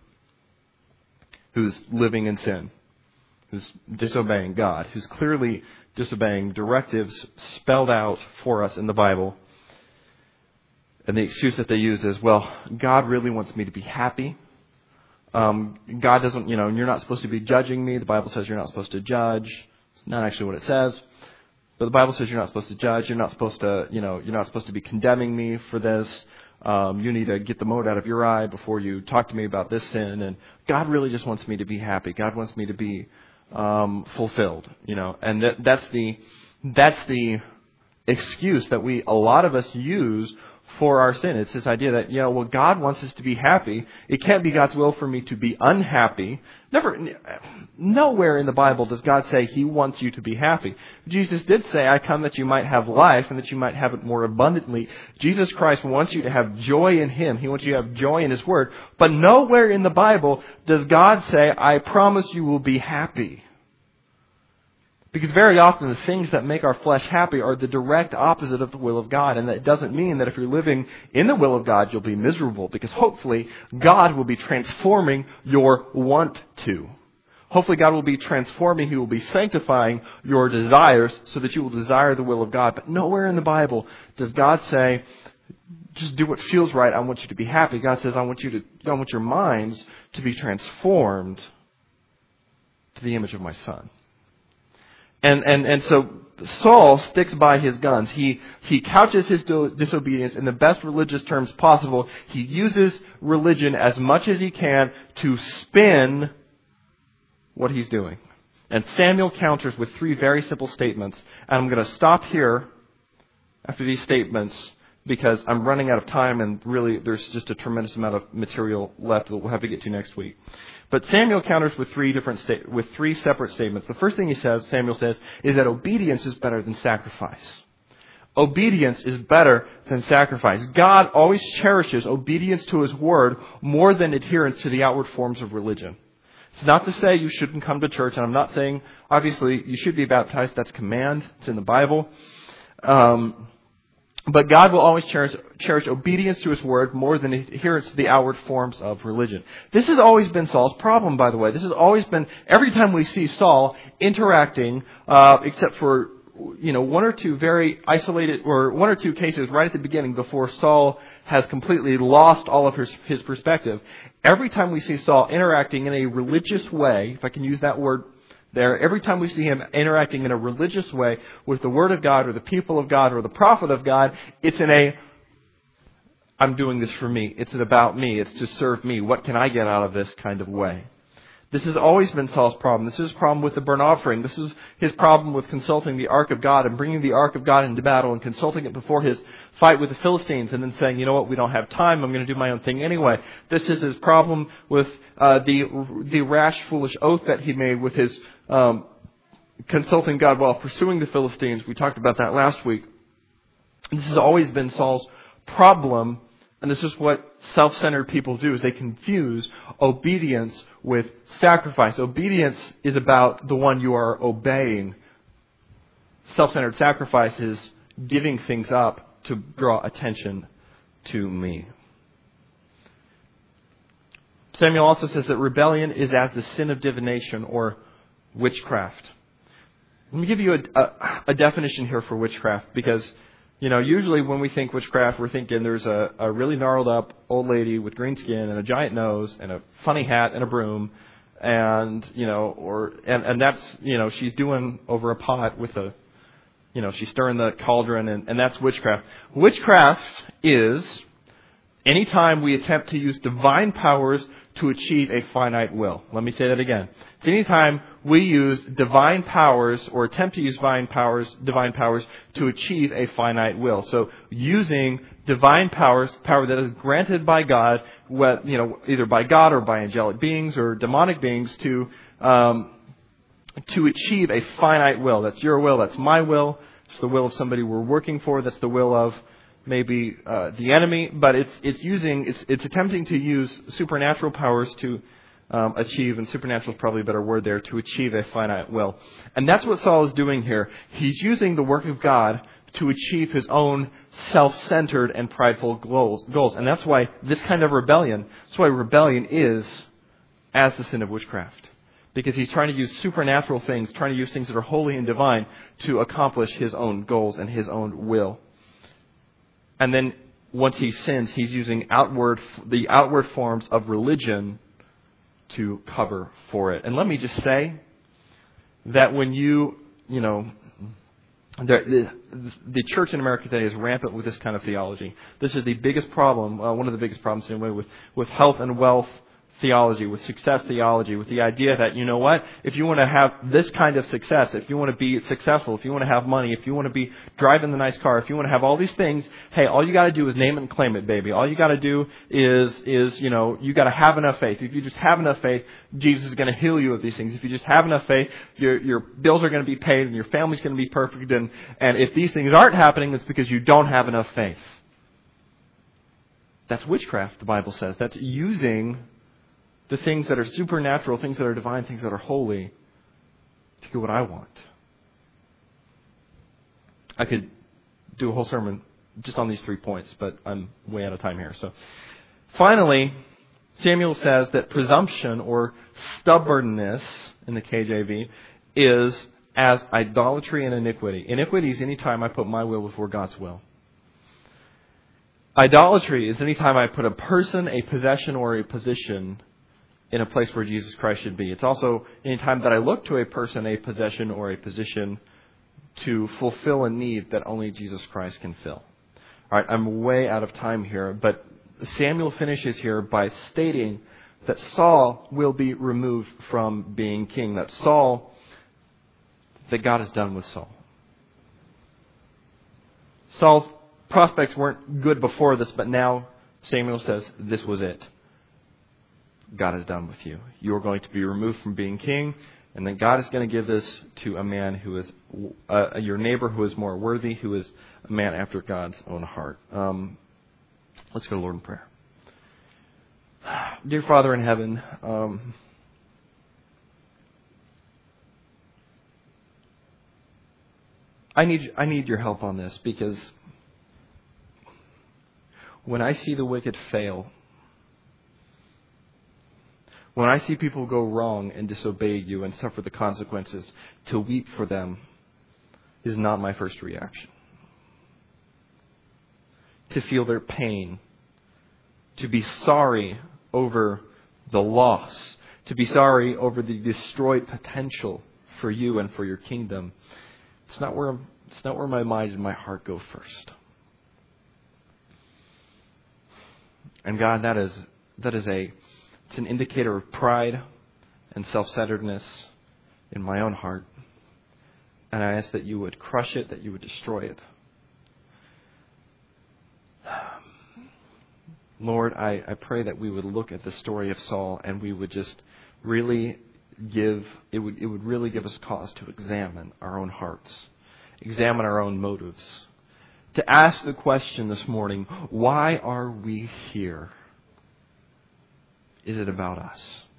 who's living in sin, who's disobeying God, who's clearly disobeying directives spelled out for us in the Bible. And the excuse that they use is, well, God really wants me to be happy. Um, God doesn't, you know, you're not supposed to be judging me. The Bible says you're not supposed to judge. It's not actually what it says. But the Bible says you're not supposed to judge. You're not supposed to, you know, you're not supposed to be condemning me for this. Um, you need to get the mote out of your eye before you talk to me about this sin. And God really just wants me to be happy. God wants me to be um, fulfilled, you know. And that, that's the that's the excuse that we, a lot of us use for our sin. It's this idea that, you know, well, God wants us to be happy. It can't be God's will for me to be unhappy. Never, nowhere in the Bible does God say He wants you to be happy. Jesus did say, I come that you might have life and that you might have it more abundantly. Jesus Christ wants you to have joy in Him. He wants you to have joy in His Word. But nowhere in the Bible does God say, I promise you will be happy. Because very often the things that make our flesh happy are the direct opposite of the will of God. And that doesn't mean that if you're living in the will of God, you'll be miserable. Because hopefully God will be transforming your want to. Hopefully God will be transforming, He will be sanctifying your desires so that you will desire the will of God. But nowhere in the Bible does God say, just do what feels right. I want you to be happy. God says, I want you to, I want your minds to be transformed to the image of my Son. And, and, and so Saul sticks by his guns. He, he couches his disobedience in the best religious terms possible. He uses religion as much as he can to spin what he's doing. And Samuel counters with three very simple statements. And I'm going to stop here after these statements because I'm running out of time and really there's just a tremendous amount of material left that we'll have to get to next week. But Samuel counters with three different sta- with three separate statements. The first thing he says, Samuel says, is that obedience is better than sacrifice. Obedience is better than sacrifice. God always cherishes obedience to His Word more than adherence to the outward forms of religion. It's not to say you shouldn't come to church, and I'm not saying, obviously, you should be baptized. That's command. It's in the Bible. Um, But God will always cherish, cherish obedience to His Word more than adherence to the outward forms of religion. This has always been Saul's problem, by the way. This has always been, every time we see Saul interacting, uh, except for, you know, one or two very isolated, or one or two cases right at the beginning before Saul has completely lost all of his, his perspective. Every time we see Saul interacting in a religious way, if I can use that word there, every time we see him interacting in a religious way with the Word of God or the people of God or the prophet of God, it's in a, I'm doing this for me. It's about me. It's to serve me. What can I get out of this kind of way? This has always been Saul's problem. This is his problem with the burnt offering. This is his problem with consulting the Ark of God and bringing the Ark of God into battle and consulting it before his fight with the Philistines and then saying, you know what, we don't have time. I'm going to do my own thing anyway. This is his problem with uh, the the rash, foolish oath that he made with his um, consulting God while pursuing the Philistines. We talked about that last week. This has always been Saul's problem. And this is what self-centered people do, is they confuse obedience with sacrifice. Obedience is about the one you are obeying. Self-centered sacrifice is giving things up to draw attention to me. Samuel also says that rebellion is as the sin of divination or witchcraft. Let me give you a, a, a definition here for witchcraft, because you know, usually when we think witchcraft, we're thinking there's a, a really gnarled up old lady with green skin and a giant nose and a funny hat and a broom, and you know, or and, and that's you know she's doing over a pot with a, you know, she's stirring the cauldron, and, and that's witchcraft. Witchcraft is anytime we attempt to use divine powers to achieve a finite will. Let me say that again. It's anytime we use divine powers or attempt to use divine powers, divine powers to achieve a finite will. So using divine powers, power that is granted by God, you know, either by God or by angelic beings or demonic beings, to um, to achieve a finite will. That's your will. That's my will. It's the will of somebody we're working for. That's the will of maybe uh, the enemy, but it's it's using it's it's attempting to use supernatural powers to um, achieve, and supernatural is probably a better word there, to achieve a finite will. And that's what Saul is doing here. He's using the work of God to achieve his own self-centered and prideful goals. Goals, and that's why this kind of rebellion. That's why rebellion is as the sin of witchcraft, because he's trying to use supernatural things, trying to use things that are holy and divine to accomplish his own goals and his own will. And then once he sins, he's using outward the outward forms of religion to cover for it. And let me just say that when you, you know, the, the, the church in America today is rampant with this kind of theology. This is the biggest problem, uh, one of the biggest problems anyway, with, with health and wealth theology, with success theology, with the idea that, you know what, if you want to have this kind of success, if you want to be successful, if you want to have money, if you want to be driving the nice car, if you want to have all these things, hey, all you got to do is name it and claim it, baby. All you got to do is, is, you know, you got to have enough faith. If you just have enough faith, Jesus is going to heal you of these things. If you just have enough faith, your, your bills are going to be paid and your family's going to be perfect. And, and if these things aren't happening, it's because you don't have enough faith. That's witchcraft, the Bible says. That's using the things that are supernatural, things that are divine, things that are holy, to get what I want. I could do a whole sermon just on these three points, but I'm way out of time here. So, finally, Samuel says that presumption or stubbornness in the K J V is as idolatry and iniquity. Iniquity is any time I put my will before God's will. Idolatry is any time I put a person, a possession, or a position in a place where Jesus Christ should be. It's also any time that I look to a person, a possession, or a position to fulfill a need that only Jesus Christ can fill. All right, I'm way out of time here, but Samuel finishes here by stating that Saul will be removed from being king, that Saul, that God is done with Saul. Saul's prospects weren't good before this, but now Samuel says this was it. God is done with you. You are going to be removed from being king, and then God is going to give this to a man who is uh, your neighbor, who is more worthy, who is a man after God's own heart. Um, let's go to Lord in prayer. Dear Father in heaven, um, I need I need your help on this, because when I see the wicked fail, when I see people go wrong and disobey you and suffer the consequences, to weep for them is not my first reaction. To feel their pain, to be sorry over the loss, to be sorry over the destroyed potential for you and for your kingdom, it's not where it's not where my mind and my heart go first. And God, that is that is a It's an indicator of pride and self-centeredness in my own heart. And I ask that you would crush it, that you would destroy it. Lord, I, I pray that we would look at the story of Saul and we would just really give, it would, it would really give us cause to examine our own hearts, examine our own motives, to ask the question this morning, why are we here? Is it about us?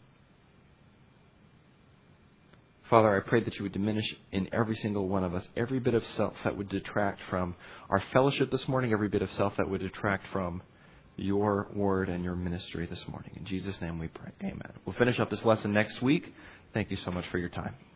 Father, I pray that you would diminish in every single one of us every bit of self that would detract from our fellowship this morning, every bit of self that would detract from your word and your ministry this morning. In Jesus' name we pray. Amen. We'll finish up this lesson next week. Thank you so much for your time.